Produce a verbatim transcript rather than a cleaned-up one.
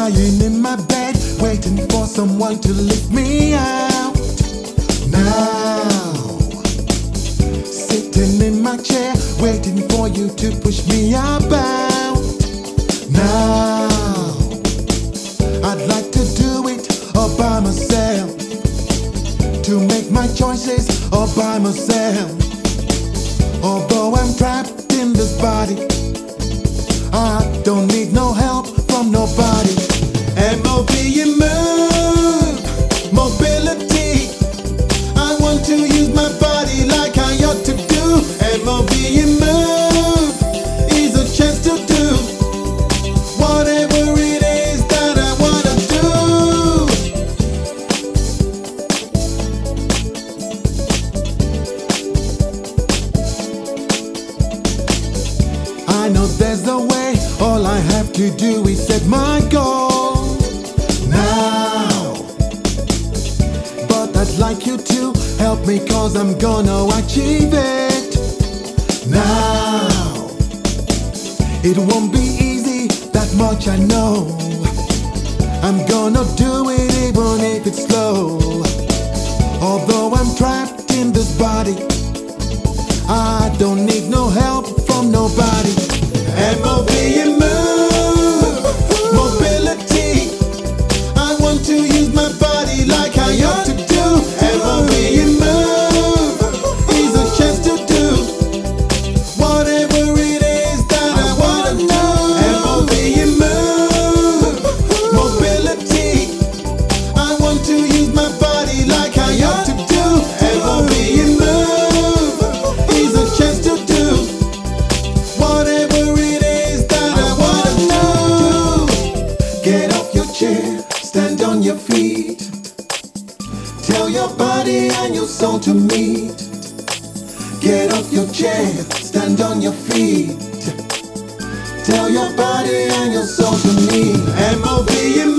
lying in my bed, waiting for someone to lift me out. Now, sitting in my chair, waiting for you to push me about. Now, I'd like to do it all by myself, to make my choices all by myself. Although I'm trapped in this body, I don't need no help from nobody. M O B in move, mobility. I want to use my body like I ought to do. M O B in move is a chance to do whatever it is that I wanna do. I know there's a way, all I have to do is set my goal now. But I'd like you to help me, cause I'm gonna achieve it now. It won't be easy, that much I know. I'm gonna do it even if it's slow. Although I'm trapped in this body, I don't need no help from nobody. M O B in move, mobility. I want to use my body like I ought to do. M O B in move is a chance to do whatever it is that I wanna do. M O B in move, mobility. I want to use my body like I ought to do. M O B in move is a chance to do whatever it is that I wanna do. Get off your chair, stand on your feet. Tell your body and your soul to meet. Get off your chair, stand on your feet. Tell your body and your soul to meet. M O B in